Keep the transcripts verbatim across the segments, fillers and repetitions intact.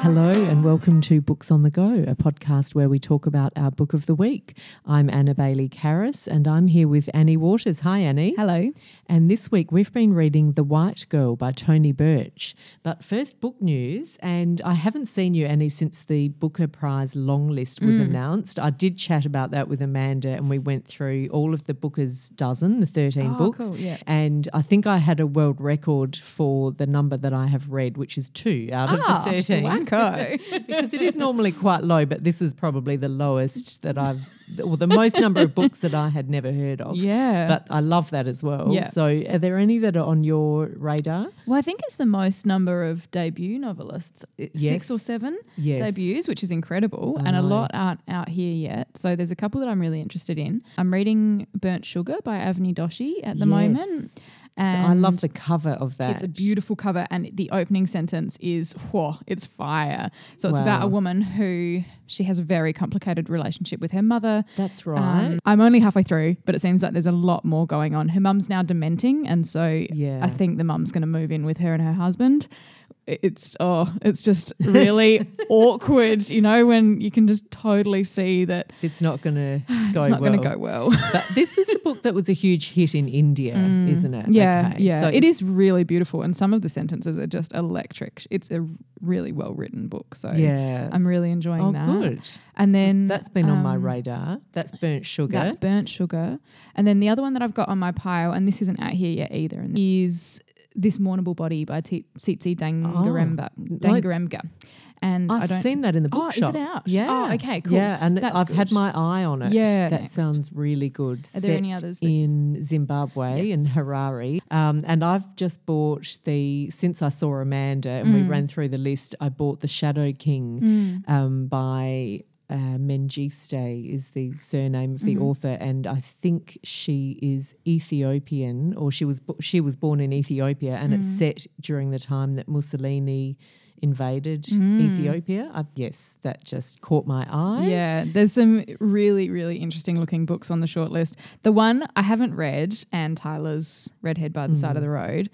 Hello and welcome to Books on the Go, a podcast where we talk about our book of the week. I'm Anna Bailey Karras and I'm here with Annie Waters. Hi Annie. Hello. And this week we've been reading The White Girl by Tony Birch. But first, book news, and I haven't seen you, Annie, since the Booker Prize long list was mm. announced. I did chat about that with Amanda and we went through all of the Booker's dozen, the thirteen oh, books. Cool, yeah. And I think I had a world record for the number that I have read, which is two out of oh, the thirteen. Wacko. Because it is normally quite low, but this is probably the lowest that I've, or the most number of books that I had never heard of. Yeah. But I love that as well. Yeah. So are there any that are on your radar? Well, I think it's the most number of debut novelists, yes. six or seven yes. debuts, which is incredible. I and know. a lot aren't out here yet. So there's a couple that I'm really interested in. I'm reading Burnt Sugar by Avni Doshi at the yes. moment. And so I love the cover of that. It's a beautiful cover and the opening sentence is, whoa, it's fire. So it's wow. about a woman who, she has a very complicated relationship with her mother. That's right. Um, I'm only halfway through, but it seems like there's a lot more going on. Her mum's now dementing and so yeah. I think the mum's going to move in with her and her husband. It's oh, it's just really awkward, you know, when you can just totally see that it's not going to go it's not well. going to go well. But this is the book that was a huge hit in India, mm, isn't it? Yeah, okay. yeah. So it is really beautiful, and some of the sentences are just electric. It's a really well written book, so yeah, I'm really enjoying oh, that. good. And so then that's been um, on my radar. That's Burnt Sugar. That's Burnt Sugar, and then the other one that I've got on my pile, and this isn't out here yet either, and is This Mournable Body by T- Tsitsi Dangarembga. Oh, Dangarembga. And I've I don't seen that in the bookshop. Oh, is it out? Yeah. Oh, okay, cool. Yeah, and That's I've good. had my eye on it. Yeah, that next. sounds really good. Are there Set any others that in Zimbabwe, yes. in Harare. Um, and I've just bought the, since I saw Amanda and mm. we ran through the list, I bought The Shadow King mm. um, by uh, Mengistu is the surname of the mm-hmm. author, and I think she is Ethiopian, or she was she was born in Ethiopia, and mm. it's set during the time that Mussolini invaded mm. Ethiopia. I, yes, that just caught my eye. Yeah, there's some really, really interesting looking books on the shortlist. The one I haven't read, Anne Tyler's Redhead by the mm. Side of the Road,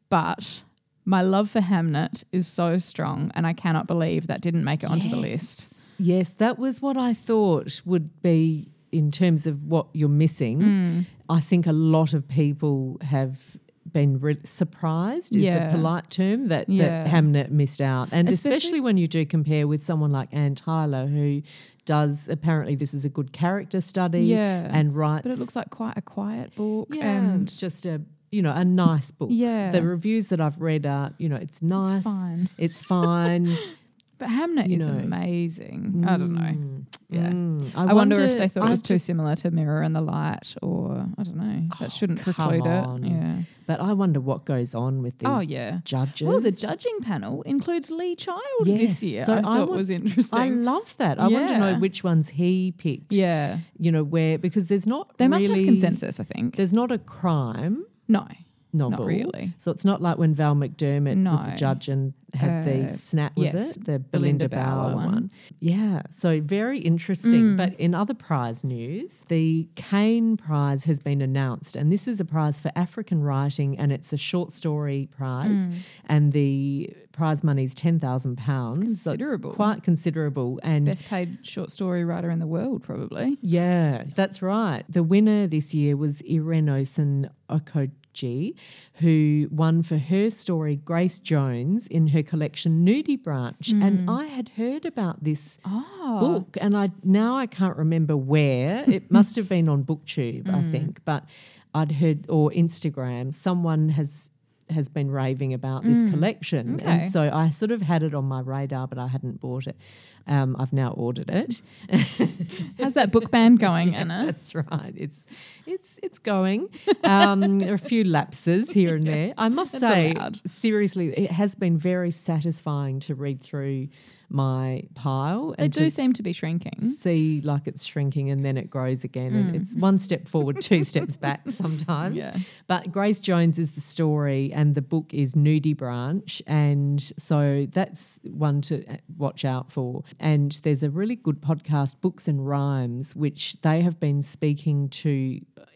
but my love for Hamnet is so strong, and I cannot believe that didn't make it yes. onto the list. Yes, that was what I thought would be in terms of what you're missing. Mm. I think a lot of people have been re- surprised is yeah. the polite term that, yeah. that Hamnet missed out. And especially, especially when you do compare with someone like Anne Tyler, who does, apparently this is a good character study yeah. and writes. But it looks like quite a quiet book. Yeah, and just a, you know, a nice book. Yeah. The reviews that I've read are, you know, it's nice. It's fine. It's fine. But Hamnet you is know. amazing. Mm. I don't know. Yeah. Mm. I, I wonder, wonder if they thought I it was too just, similar to Mirror and the Light, or I don't know. That oh, shouldn't come preclude on. it. Yeah. But I wonder what goes on with these oh, yeah. judges. Well, the judging panel includes Lee Child yes. this year. So I I thought want, was interesting. I love that. I yeah. want to know which ones he picked. Yeah. You know, where, because there's not They really, must have consensus, I think. There's not a crime No. novel. Not really. So it's not like when Val McDermott No. was a judge and had Uh, the snap, was yes, it? The Belinda, Belinda Bauer, Bauer one. one. Yeah, so very interesting. Mm. But in other prize news, the Caine Prize has been announced, and this is a prize for African writing, and it's a short story prize, Mm. and the prize money is ten thousand pounds. Considerable. So it's quite considerable. And Best paid short story writer in the world, probably. yeah, that's right. The winner this year was Irenosen Okoji, who won for her story Grace Jones in her collection Nudie Branch. Mm. And I had heard about this Oh. book, and I now I can't remember where. It must have been on BookTube, mm. I think, but I'd heard, or Instagram, someone has has been raving about this Mm. collection. Okay. And so I sort of had it on my radar, but I hadn't bought it. Um, I've now ordered it. How's that book band going, Yeah, Anna? that's right. It's it's it's going. Um, there are a few lapses here and there. I must That's say, allowed. seriously, it has been very satisfying to read through my pile. They and do to seem to be shrinking. see like it's shrinking and then it grows again, and Mm. it's one step forward, two steps back sometimes. Yeah. But Grace Jones is the story, and the book is Nudie Branch, and so that's one to watch out for. And there's a really good podcast, Books and Rhymes, which they have been speaking to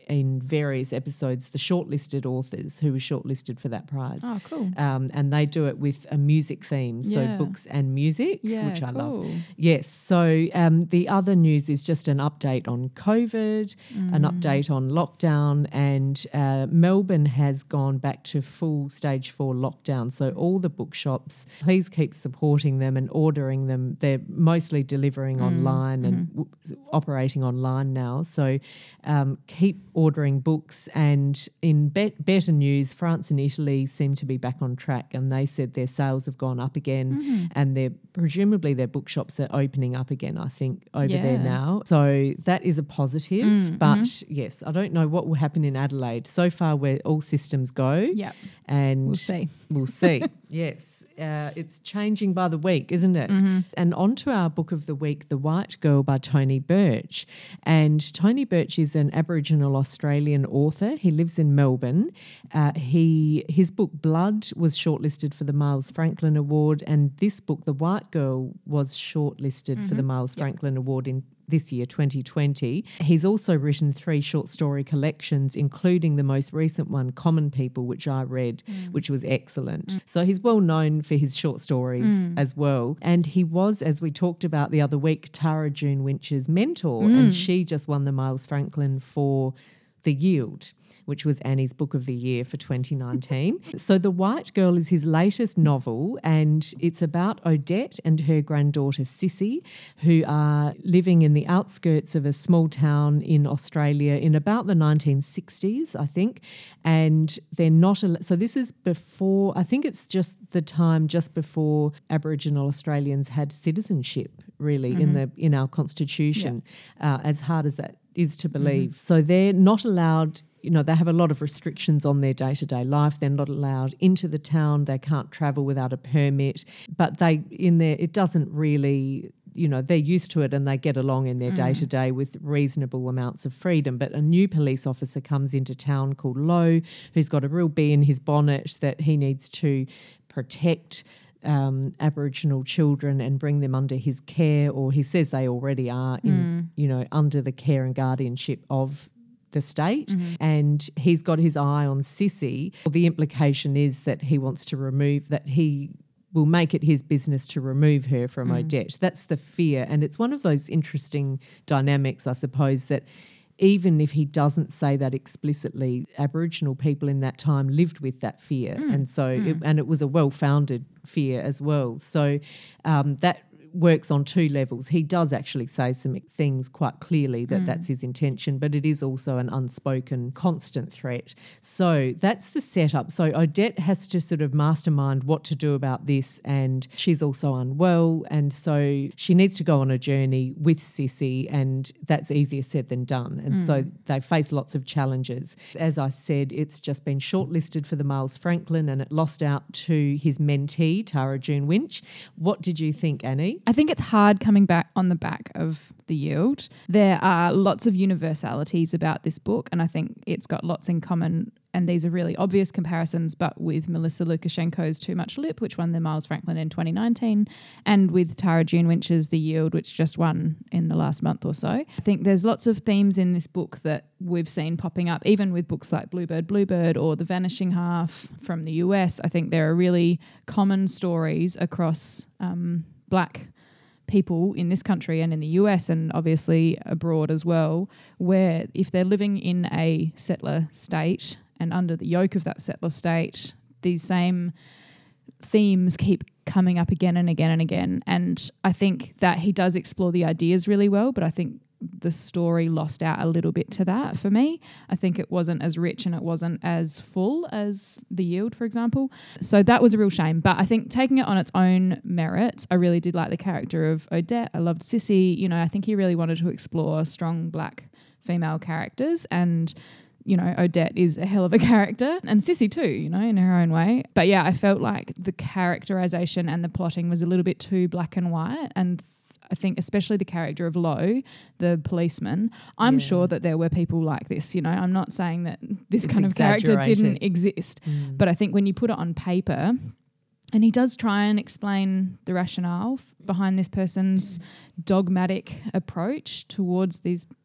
in various episodes the shortlisted authors who were shortlisted for that prize. Oh, cool. Um, and they do it with a music theme, so Yeah. books and music, Yeah, which I cool. love. Yes, so um, the other news is just an update on COVID, Mm. an update on lockdown, and uh, Melbourne has gone back to full stage four lockdown. So all the bookshops, please keep supporting them and ordering them. They're mostly delivering Mm. online and Mm-hmm. w- operating online now. So um, keep ordering books. And in be- better news, France and Italy seem to be back on track, and they said their sales have gone up again, Mm-hmm. and they're presumably their bookshops are opening up again, I think, over there Yeah. now. So that is a positive. Mm, but mhm. yes, I don't know what will happen in Adelaide. So far, where all systems go. Yep. And We'll see. We'll see. Yes. Uh, it's changing by the week, isn't it? Mm-hmm. And on to our book of the week, The White Girl by Tony Birch. And Tony Birch is an Aboriginal Australian author. He lives in Melbourne. Uh, he His book Blood was shortlisted for the Miles Franklin Award, and this book, The White Girl, was shortlisted Mm-hmm. for the Miles Franklin Award in this year, twenty twenty. He's also written three short story collections, including the most recent one, Common People, which I read, Mm. which was excellent. Mm. So he's well known for his short stories Mm. as well. And he was, as we talked about the other week, Tara June Winch's mentor, Mm. and she just won the Miles Franklin for The Yield, which was Annie's Book of the Year for twenty nineteen. So The White Girl is his latest novel, and it's about Odette and her granddaughter Sissy, who are living in the outskirts of a small town in Australia in about the nineteen sixties, I think. And they're not, al- so this is before, I think it's just the time just before Aboriginal Australians had citizenship, really, in the in our constitution, uh, as hard as that is to believe. So they're not allowed, you know, they have a lot of restrictions on their day-to-day life. They're not allowed into the town. They can't travel without a permit. But they, in there, it doesn't really, you know, they're used to it and they get along in their day-to-day with reasonable amounts of freedom. But a new police officer comes into town called Lowe, who's got a real bee in his bonnet that he needs to protect Um, Aboriginal children and bring them under his care, or he says they already are in, you know, under the care and guardianship of the state. Mm-hmm. And he's got his eye on Sissy. The implication is that he wants to remove, that he will make it his business to remove her from Mm. Odette. That's the fear. And it's one of those interesting dynamics, I suppose, that even if he doesn't say that explicitly, Aboriginal people in that time lived with that fear. Mm. And so, it, and it was a well-founded fear as well. So um, that works on two levels. He does actually say some things quite clearly that Mm. that's his intention, but it is also an unspoken constant threat. So that's the setup. So Odette has to sort of mastermind what to do about this, and she's also unwell, and so she needs to go on a journey with Sissy, and that's easier said than done. And Mm. so they face lots of challenges. As I said, it's just been shortlisted for the Miles Franklin, and it lost out to his mentee, Tara June Winch. What did you think, Annie? I think it's hard coming back on the back of The Yield. There are lots of universalities about this book, and I think it's got lots in common, and these are really obvious comparisons, but with Melissa Lukashenko's Too Much Lip, which won the Miles Franklin in twenty nineteen, and with Tara June Winch's The Yield, which just won in the last month or so. I think there's lots of themes in this book that we've seen popping up, even with books like Bluebird, Bluebird or The Vanishing Half from the U S. I think there are really common stories across um, Black people in this country and in the U S and obviously abroad as well, where if they're living in a settler state and under the yoke of that settler state, these same themes keep coming up again and again and again. And I think that he does explore the ideas really well, but I think the story lost out a little bit to that for me. I think it wasn't as rich and it wasn't as full as The Yield, for example. So that was a real shame. But I think taking it on its own merit, I really did like the character of Odette. I loved Sissy. You know, I think he really wanted to explore strong Black female characters, and you know, Odette is a hell of a character, and Sissy too, you know, in her own way. But yeah, I felt like the characterization and the plotting was a little bit too black and white, and I think especially the character of Lowe, the policeman, I'm Yeah. sure that there were people like this, you know. I'm not saying that this It's kind of character exaggerated. didn't exist, Mm. but I think when you put it on paper, and he does try and explain the rationale f- behind this person's dogmatic approach towards these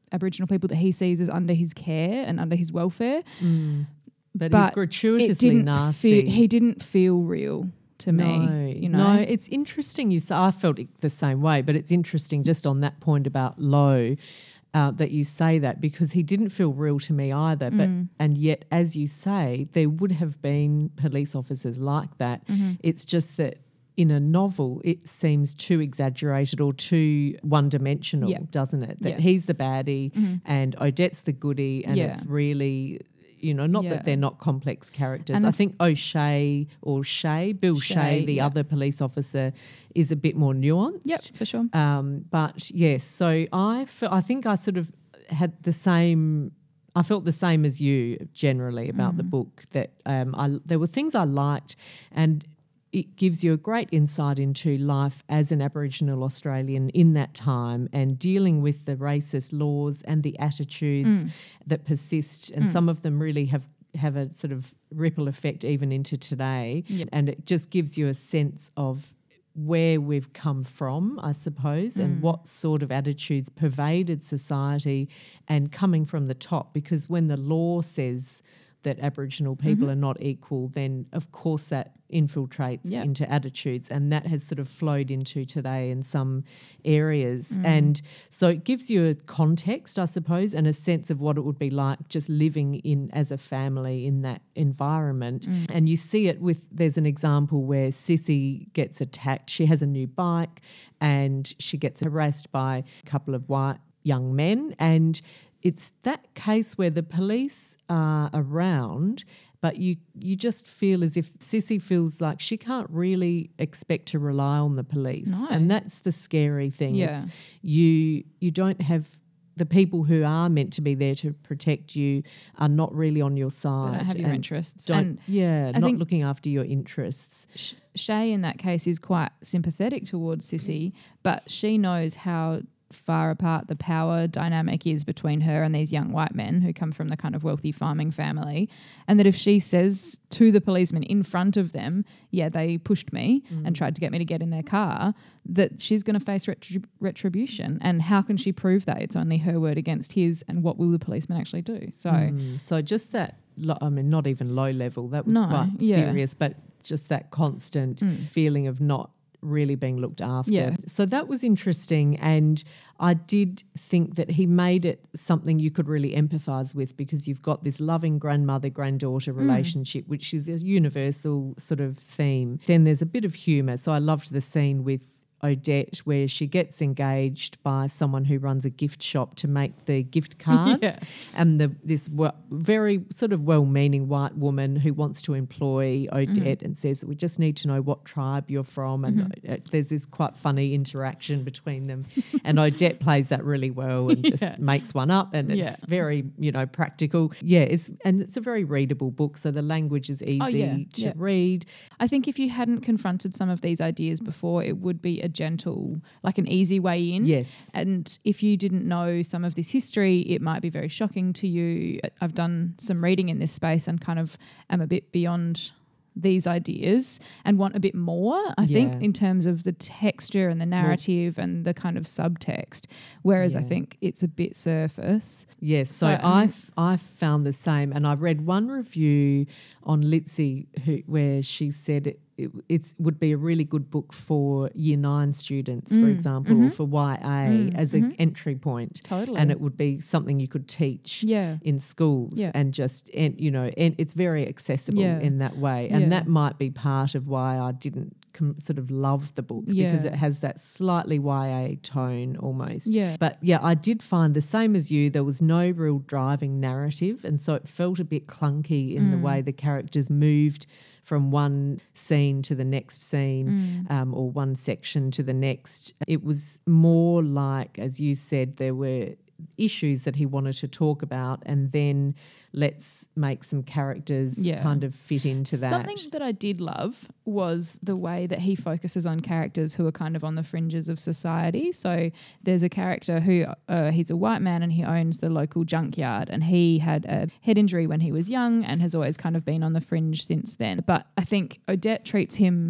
Aboriginal people that he sees as under his care and under his welfare. Mm. But, But he's gratuitously it didn't nasty. Feel, he didn't feel real to no, me. You know? No, it's interesting. You say, I felt it the same way, but it's interesting just on that point about Lowe uh, that you say that, because he didn't feel real to me either. But Mm. and yet, as you say, there would have been police officers like that. Mm-hmm. It's just that in a novel, it seems too exaggerated or too one-dimensional, Yeah. doesn't it? That Yeah. he's the baddie Mm-hmm. and Odette's the goodie, and Yeah. it's really... You know, not Yeah. that they're not complex characters. And I I think O'Shea or Shea, Bill Shea, Shea, the yeah. other police officer, is a bit more nuanced. Yep, for sure. Um, but yes, so I fe- I think I sort of had the same. I felt the same as you generally about Mm. the book. That um, I there were things I liked, and it gives you a great insight into life as an Aboriginal Australian in that time and dealing with the racist laws and the attitudes Mm. that persist, and some of them really have have a sort of ripple effect even into today. Yep. And it just gives you a sense of where we've come from, I suppose, and what sort of attitudes pervaded society and coming from the top. Because when the law says that Aboriginal people Mhm. are not equal, then of course that infiltrates Yep. into attitudes, and that has sort of flowed into today in some areas. Mm. And so it gives you a context, I suppose, and a sense of what it would be like just living in as a family in that environment. Mm. And you see it with, there's an example where Sissy gets attacked. She has a new bike and she gets harassed by a couple of white young men, and it's that case where the police are around, but you you just feel as if Sissy feels like she can't really expect to rely on the police. No. And that's the scary thing. Yeah. It's you you don't have the people who are meant to be there to protect you are not really on your side. They don't have your and interests. Don't, And yeah, I not think- looking after your interests. Sh- Shay in that case is quite sympathetic towards Sissy, but she knows how far apart the power dynamic is between her and these young white men who come from the kind of wealthy farming family, and that if she says to the policeman in front of them, yeah, they pushed me and tried to get me to get in their car, that she's going to face retrib- retribution. And how can she prove that? It's only her word against his, and what will the policeman actually do? So Mm, so just that, lo- I mean, not even low level, that was No, quite yeah. serious, but just that constant Mm. feeling of not really being looked after. Yeah. So that was interesting, and I did think that he made it something you could really empathise with, because you've got this loving grandmother-granddaughter Mm. relationship, which is a universal sort of theme. Then there's a bit of humour. So I loved the scene with Odette where she gets engaged by someone who runs a gift shop to make the gift cards. Yeah. And the this w- very sort of well-meaning white woman who wants to employ Odette Mm-hmm. and says, we just need to know what tribe you're from. And Mm-hmm. uh, there's this quite funny interaction between them. And Odette plays that really well and just Yeah. makes one up, and it's Yeah. very, you know, practical. Yeah, it's and it's a very readable book, so the language is easy Oh, yeah, to yeah. read. I think if you hadn't confronted some of these ideas before, it would be a gentle, like an easy way in. Yes. And if you didn't know some of this history, it might be very shocking to you. I've done some reading in this space and kind of am a bit beyond these ideas and want a bit more, I Yeah. think, in terms of the texture and the narrative and the kind of subtext. Whereas I Yeah. think it's a bit surface. Yes, so, So, I um, I found the same, and I read one review on Litzy who, where she said it, it it's, would be a really good book for year nine students, for Mm, example, or for Y A Mm, as an entry point, Totally. and it would be something you could teach yeah. in schools, Yeah. and just and you know, and it's very accessible Yeah. in that way, and Yeah. that might be part of why I didn't com- sort of love the book, because Yeah. it has that slightly Y A tone almost. Yeah. But yeah, I did find the same as you. There was no real driving narrative, and so it felt a bit clunky in the Mm. way the characters moved from one scene to the next scene, Mm. um, or one section to the next. It was more like, as you said, there were issues that he wanted to talk about, and then let's make some characters Yeah. kind of fit into that. Something that I did love was the way that he focuses on characters who are kind of on the fringes of society. So there's a character who uh, he's a white man and he owns the local junkyard, and he had a head injury when he was young and has always kind of been on the fringe since then. But I think Odette treats him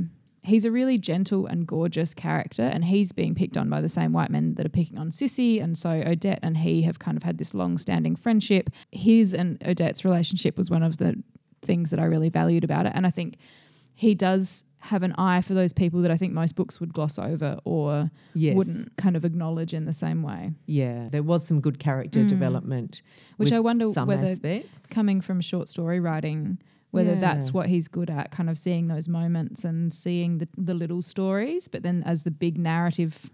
he's a really gentle and gorgeous character, and he's being picked on by the same white men that are picking on Sissy, and so Odette and he have kind of had this long-standing friendship. His and Odette's relationship was one of the things that I really valued about it, and I think he does have an eye for those people that I think most books would gloss over or yes. wouldn't kind of acknowledge in the same way. Yeah, there was some good character mm. development. Which I wonder whether aspects. coming from short story writing, whether yeah. that's what he's good at, kind of seeing those moments and seeing the, the little stories, but then as the big narrative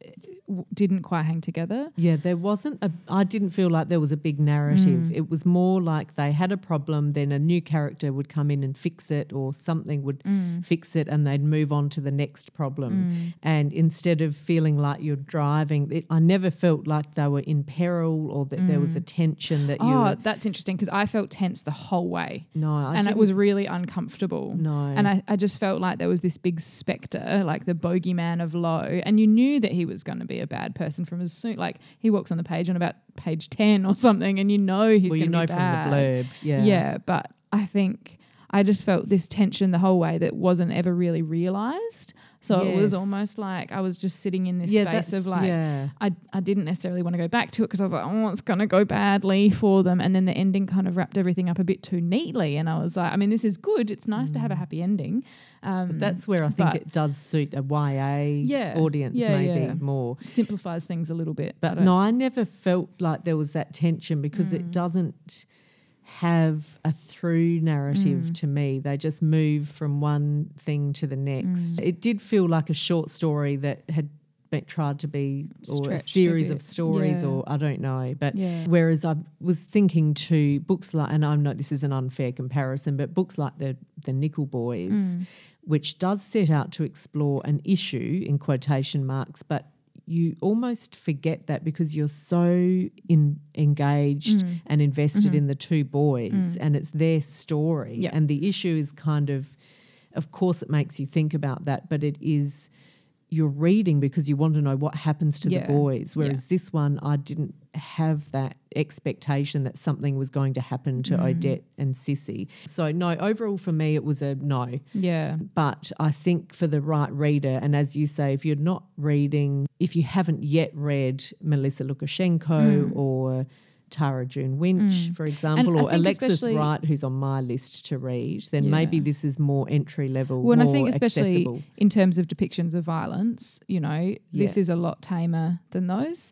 didn't quite hang together. Yeah, there wasn't a I didn't feel like there was a big narrative. Mm. It was more like they had a problem, then a new character would come in and fix it, or something would mm. fix it, and they'd move on to the next problem. Mm. And instead of feeling like you're driving, it, I never felt like they were in peril or that mm. there was a tension that you Oh, were, that's interesting, because I felt tense the whole way. No, I And didn't. it was really uncomfortable. No. And I, I just felt like there was this big spectre, like the bogeyman of Low, and you knew that he was going to be a bad person from as soon, like he walks on the page on about page ten or something, and you know he's well, going to you know be bad. from the blurb, yeah. Yeah, but I think I just felt this tension the whole way that wasn't ever really realised. So yes. it was almost like I was just sitting in this yeah, space of like, yeah. I, I didn't necessarily want to go back to it because I was like, oh, it's going to go badly for them. And then the ending kind of wrapped everything up a bit too neatly. And I was like, I mean, this is good. It's nice mm. to have a happy ending. Um, but that's where I think it does suit a Y A yeah, audience yeah, maybe yeah. more. Simplifies things a little bit. But I no, I never felt like there was that tension because Mm. it doesn't have a through narrative Mm. to me. They just move from one thing to the next. Mm. It did feel like a short story that had been tried to be or a Stretched a series bit. of stories Yeah. or I don't know. But Yeah. whereas I was thinking to books like, and I know this is an unfair comparison, but books like the, the Nickel Boys, Mm. which does set out to explore an issue in quotation marks, but you almost forget that because you're so in, engaged Mm. and invested Mm-hmm. in the two boys Mm. and it's their story. Yep. And the issue is kind of, of course it makes you think about that, but it is you're reading because you want to know what happens to Yeah. the boys. Whereas Yeah. this one, I didn't have that expectation that something was going to happen to Mm. Odette and Sissy. So no, overall for me it was a no. Yeah. But I think for the right reader, and as you say, if you're not reading, if you haven't yet read Melissa Lukashenko Mm. or Tara June Winch, Mm. for example, And I or think Alexis especially- Wright, who's on my list to read, then Yeah. maybe this is more entry level, Well, and more I think especially accessible. in terms of depictions of violence, you know, this Yeah. is a lot tamer than those.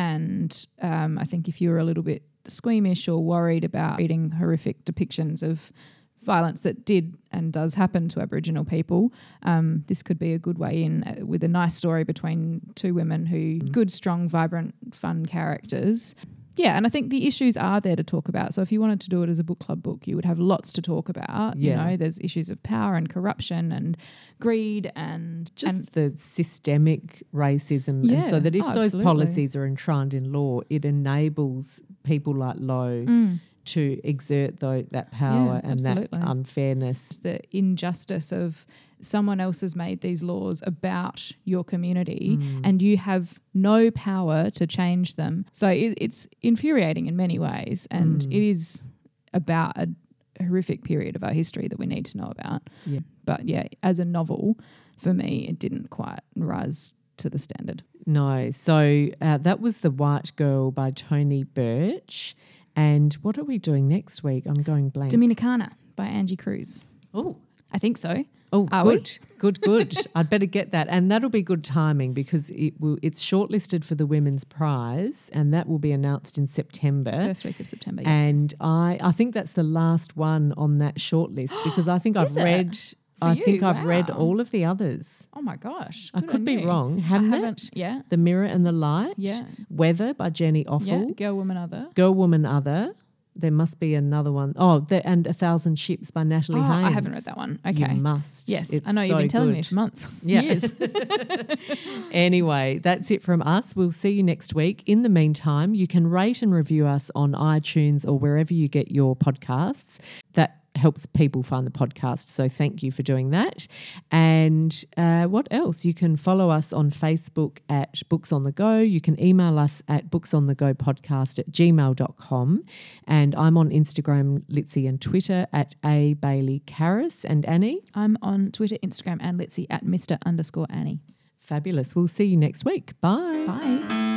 And um, I think if you're a little bit squeamish or worried about reading horrific depictions of violence that did and does happen to Aboriginal people, um, this could be a good way in uh, with a nice story between two women who Mm. good, strong, vibrant, fun characters. Yeah, and I think the issues are there to talk about. So if you wanted to do it as a book club book, you would have lots to talk about. Yeah. You know, there's issues of power and corruption and greed and Just and the systemic racism. And Yeah. so that if Oh, those absolutely. policies are enshrined in law, it enables people like Lowe Mm. to exert tho- that power Yeah, and absolutely. that unfairness. the injustice of someone else has made these laws about your community Mm. and you have no power to change them. So it, it's infuriating in many ways, and Mm. it is about a horrific period of our history that we need to know about. Yeah. But yeah, as a novel, for me, it didn't quite rise to the standard. No. So uh, that was The White Girl by Tony Birch. And what are we doing next week? I'm going blank. Dominicana by Angie Cruz. Oh, I think so. Oh, Are we? good, good, good. I'd better get that. And that'll be good timing because it will, it's shortlisted for the Women's Prize and that will be announced in September. First week of September. Yeah. And I, I think that's the last one on that shortlist because I think I've Is it? read, For I you? think I've read Wow. all of the others. Oh my gosh. I good could on be you. wrong. I Haven't haven't. it? Yeah. The Mirror and the Light. Yeah. Weather by Jenny Yeah. Offal. Girl, Woman, Other. Girl, Woman, Other. There must be another one. Oh, the, and A Thousand Ships by Natalie Oh, Haynes. I haven't read that one. Okay. You must. Yes. It's I know you've so been telling good. me for months. Yeah. Years. Anyway, that's it from us. We'll see you next week. In the meantime, you can rate and review us on iTunes or wherever you get your podcasts. That helps people find the podcast. So thank you for doing that. And uh, what else? You can follow us on Facebook at Books on the Go. You can email us at booksonthegopodcast at gmail dot com. And I'm on Instagram, Litzy, and Twitter at A Bailey Karras. And Annie? I'm on Twitter, Instagram, and Litzy at Mister underscore Annie. Fabulous. We'll see you next week. Bye. Bye.